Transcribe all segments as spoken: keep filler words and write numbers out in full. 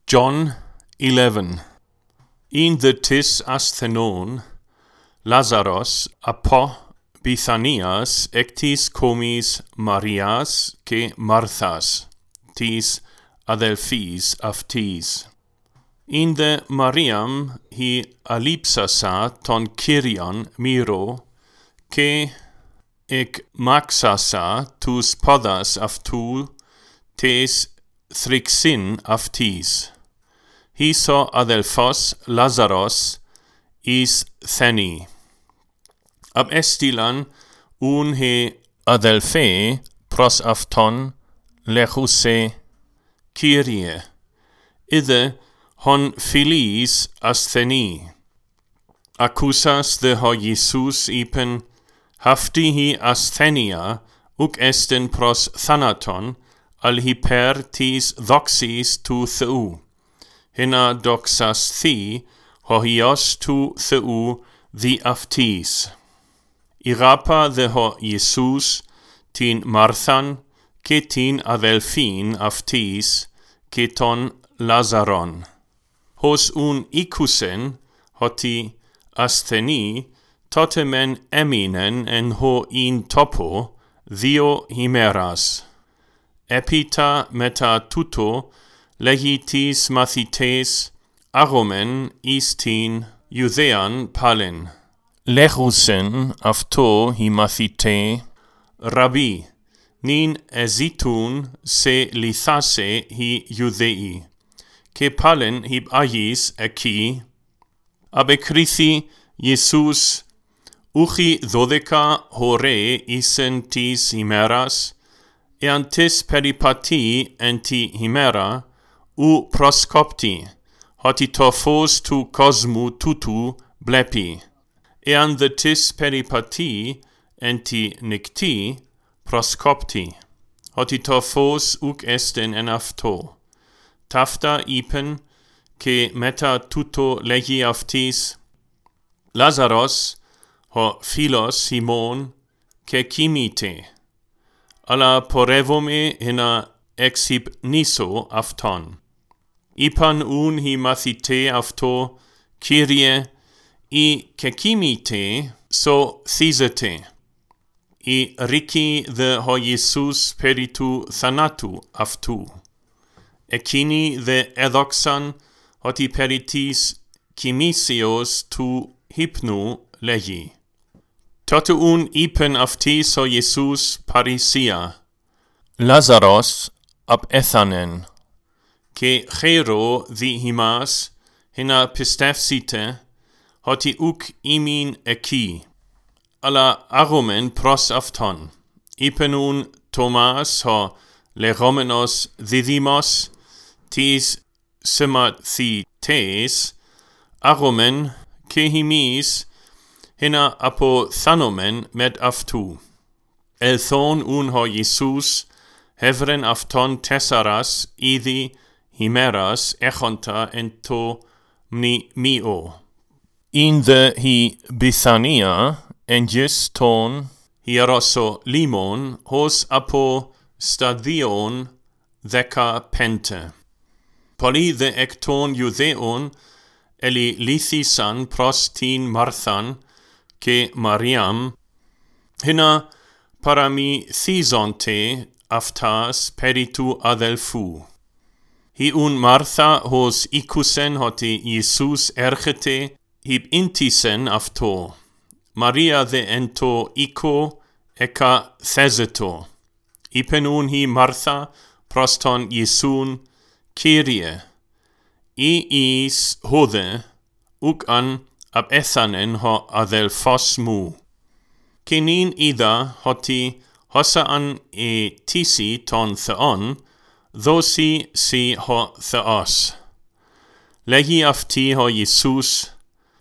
John eleven. In the tis asthenon, Lazaros apo Bithanias ectis comis Marias ke Marthas, tis adelphis aftis. In the Mariam hi alipsasa ton Kyrion miro, ke ek maxasa tus podas aftu, tes thrixin aftis. Hiso adelphos Lazaros is theni. Ab estilan un he adelphe pros afton lechuse Kyrie. Ide hon philis astheni. Accusas de ho Jesus ipen haftihi asthenia uc esten pros thanaton al hyper tis doxis tu theu. Hina doxas thi hohios tu theu the aftis. Irapa de ho Jesus tin Marthan ke tin adelphin aftis ke ton Lazaron. Hos un icusen hoti astheni totemen eminen en ho in topo dio himeras. Epita meta tuto legitis mathites aromen istin Judean palen. Lechusen afto himathite Rabbi, nin ezitun se lithase hi Judei, ke palen hib agis eki, abecrithi Jesus uchi dodeka hore isen tis himeras, eantis peripati enti himera, u proscopti, hoti tophos tu cosmu tutu blepi, ean the tis peripati enti nicti proscopti, hoti tophos uc esten en afto. Tafta ipen, ke meta tuto legi aftis, Lazaros, ho philos Simon, ke kimite, ala porevome hina exhib niso afton. Ipan un hi mathite afto, Kyrie, I kekimite so thizete. I riki the ho Jesus peritu thanatu aftu. Ekini the edoxan hoti peritis kimisios tu hypnu legi. Totu un ipen aftis ho Jesus parisia. Lazaros ab ethanen. Ke chero the himas hina pistefsite hoti uc imin eki. Ala aromen pros afton. Ipenun Thomas ho legomenos didymos tis semathites aromen kehimis hina apo thanomen med aftu. Elthon un ho Jesus hevren afton tessaras idi himeras echonta ento mni mio. In the hi Bithania engis ton hieroso limon hos apo stadion deca pente. Poli the ecton Judeon eli lithisan pros tin Marthan ke Mariam hina parami thizonte aftas peritu adelphu. Hi un Martha hos icusen hoti Jesus erchete hib intisen afto. Maria de ento ico eca theseto. Ipenun hi Martha proston Jesun Kyrie. I is hode uc an ab ethanen ho adelphos mu. Kenin ida hoti hosa an e tisi ton theon, thosi si ho theos. Legi afti ho Jesus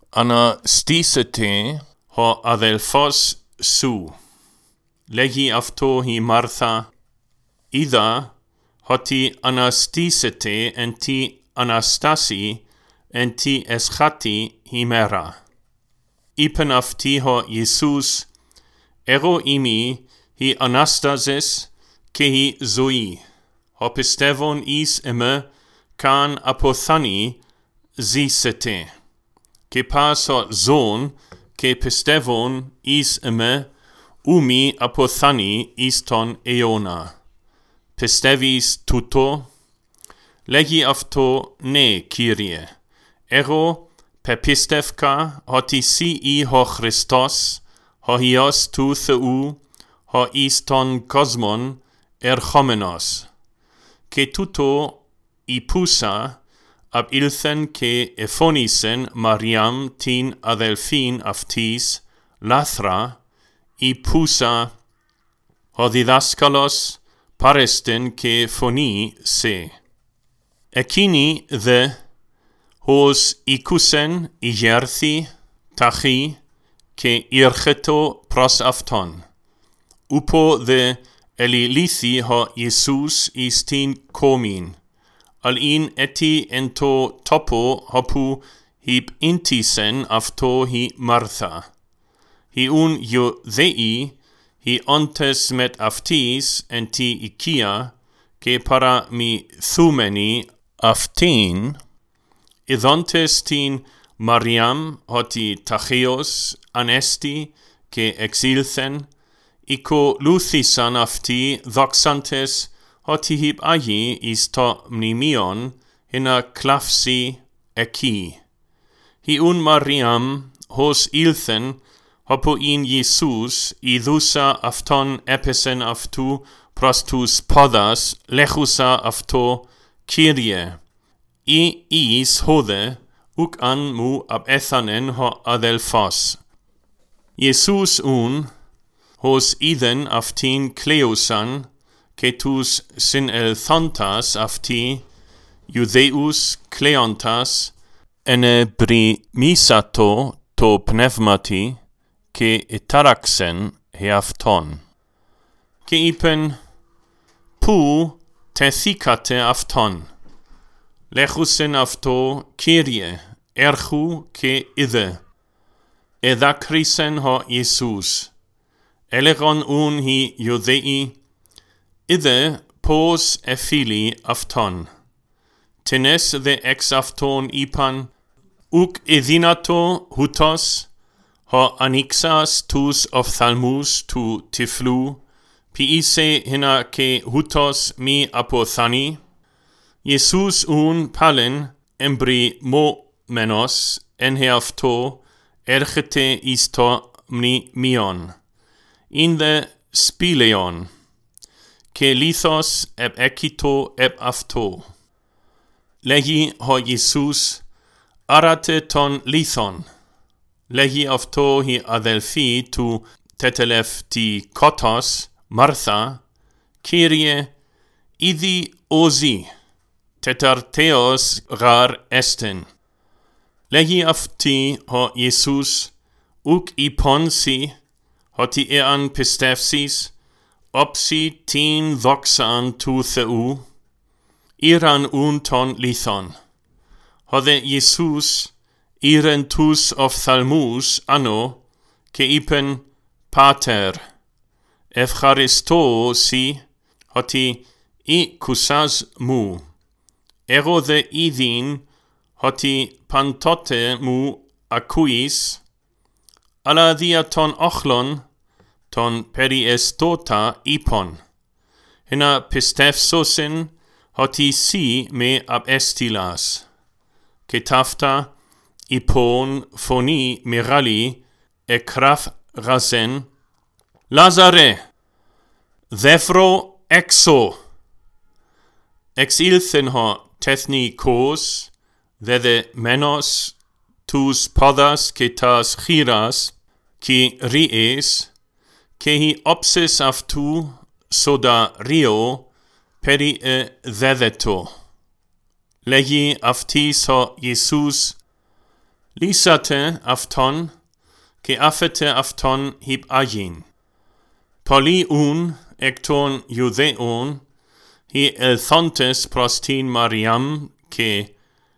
anastisete ho adelphos su. Legi afto hi Martha, ida hoti anastisete enti anastasi enti eschati himera. Ipen afti ho Jesus, ero imi hi anastasis ke hi zoi. Hopistevon is eme kan αποθάνει ζήσετε, και πάσα ζών και πιστεύων εις εμέ, ούμι αποθάνει εις τον αιώνα. Πιστεύεις τούτο? Λέγει αυτό, ναι, Κύριε. Εγώ πεπίστευκα ότι εσύ ή ο Χριστός, ο Υιός του Θεού, ο εις τον κόσμον ερχόμενος. Και τούτο υπούσα απήλθεν και εφώνησεν Μαριάμ την αδελφήν αυτής, λάθρα, υπούσα ο διδάσκαλος παρεστεν και φωνή σε. Εκείνη δε, ως οικούσεν ηγέρθη, ταχύ, και ήρχετο προς αυτόν. Ούπο δε ελιλήθη ο Ιησούς εις την κόμην, αλήν έτι εν το τόπο όπου υπ ίντισεν αυτό η Μάρθα. Ιούν Ιουδαίοι, οι όντες μετ αυτής εν τη οικία, και παραμυθούμενοι αυτήν, ειδώντες την Μαριάμ ότι ταχύως ανέστη και εξήλθεν, οικολούθησαν αυτοί δόξαντες ότι υπ Άγιοι εις το μνημείον ενα κλαύσει εκεί. Ιούν Μαριάμ, ως ήλθεν, όπου ειν Ιησούς ειδούσα αυτόν έπεσεν αυτού προς τους πόδας, λέχουσα αυτό, Κύριε, ή εις χώδε, ουκ αν μου απέθανεν ο αδελφός. Ιησούς ούν, ως είδεν αυτήν κλαίουσαν, και τους συνελθόντας αυτοί, Ιουδαίους κλαίοντας, ενεμπριμήσατο το πνεύματι, και ετάραξεν εαυτόν. Και είπεν, πού τεθήκατε αυτόν? Λέχουσεν αυτό, Κύριε, έρχου και είδε. Εδάκρυσεν ο Ιησούς. Έλεγον ούν οι Ιουδαίοι, είδε πώς εφίλει αυτόν. Τενες δε εξ αυτόν είπαν, ουκ εδύνατο χούτος, ο ανοίξας τους οφθαλμούς του τυφλού, ποιήσε χίνα και χούτος μη αποθάνει. Ιησούς ούν πάλεν εμπριμόμενος εν αυτό έρχεται εις το μνημείον. In δε σπήλαιον, και λίθος επ έκητο επ αυτό. Λέγει ο Ιησούς, άρατε τον λίθον. Λέγει αυτό η αδελφή του τετελευτικότος, Μάρθα, Κύριε, ήδη όζη, τεταρτέος γαρ έστεν. Λέγει αυτή ο Ιησούς, ουκ υπόνσι, ότι εάν πιστεύσεις, όψι την δόξαν του Θεού, ήραν ούν τον λίθον. Ο δε Ιησούς ήρεν τους οφθαλμούς ανώ, και είπεν, Πάτερ, ευχαριστώ σοι, ότι ήκουσας μου. Εγώ δε είδην, ότι παντότε μου ακούεις, αλλά δια των όχλων, τον περιεστώτα είπον, ενα πιστεύσωσιν, ότι σοι με απέστειλας. Και ταύτα υπόν φωνή μεγάλη εκράφγαζεν, Λάζαρε, δεύρο έξω. Εξήλθεν ο τεθνικός, δεδεμένος τους πόδας και τας χείρας, και ρίες, και οι όψες αυτού σοδα ρίο περί εδέδετο. Λέγει αυτής ο Ιησούς, λύσατε αυτόν, και άφετε αυτόν υπ Άγιν. Πολλοί ούν εκ των Ιουδαίων, οι ελθόντες προς την Μαριάμ, και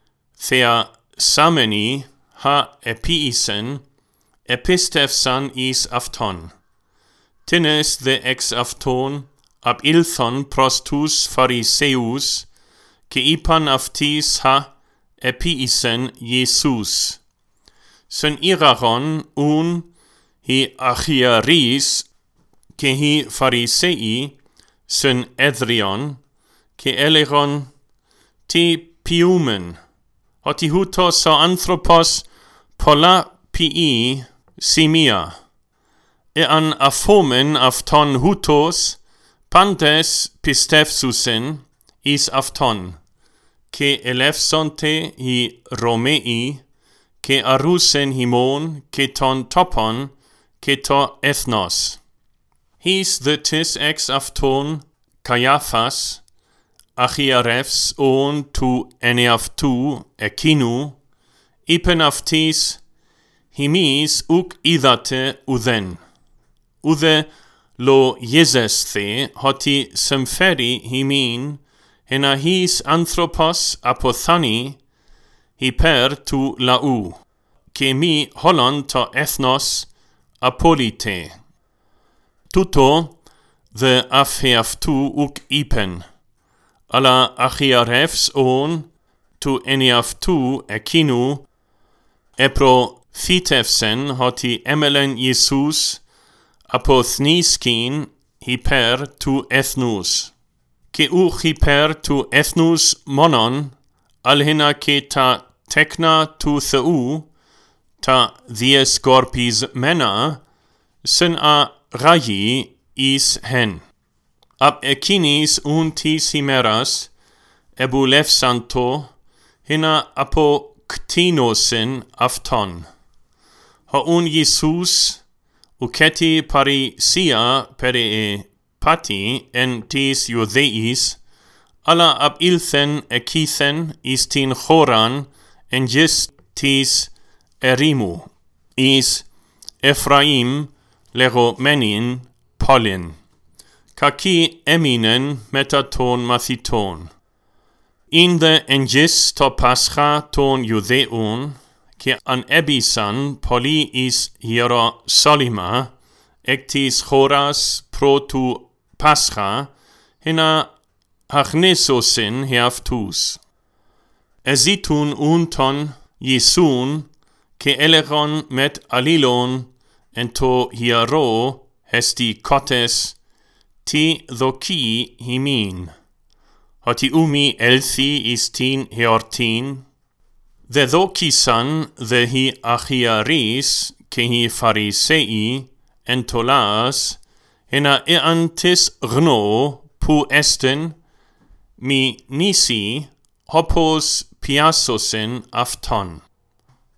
θεασάμενοι χα επίησεν, επίστευσαν εις αυτόν. Τινες δε εξ αυτόν απήλθον προς τους Φαρισαίους, ke ipan aftis ha epiisen Jesus. Syn iraron un hi achiaris ke hi Pharisei syn edrion ke eleron ti piumen hoti hutos o anthropos pola pi simia e an aphomen afton hutos pantes pistefsusen is afton ke elefsonte hi Romei ke arusen himon ke ton topon ke to ethnos. His the tis ex afton Caiaphas achiarefs on tu eneaftu ekinu ipen aftis himis uk idate uden. Ude lo jesesthe hoti semferi himin hena his anthropos apothani hyper tu lau, ke mi holon to ethnos apolite. Tuto the afheaftu uk ipen, ala achiarefs on tu eniaftu ekinu, epro fitefsen hoti emelen Jesus apothniskin hyper tu ethnus. Ke u hyper tu ethnus monon, alhina ke ta tekna tu theu, ta dies corpis mena, sen a rayi is hen. Ab ekinis un tis himeras, ebulefsanto, hina apo ktinosin afton. Ha un Jesus, uceti parisia pere pati en tis Judeis, ala ab ilthen ekithen istin choran en gis tis erimu, is Ephraim lego menin polin, kaki eminen metaton mathiton. In the engis to pascha ton Judeon, ke an ebisan poli is Hierosolima, ectis choras pro tu pascha, hina hachnesosin heaftus. Ezitun unton Jesun, ke eleron met alilon, ento hiero hesti cotes, ti doki himin. Hoti umi elthi istin heortin, the dokisan the hi achiaris, ke hi Pharisei, entolas, hena eantis gno pu esten, mi nisi, hopos piasosen afton.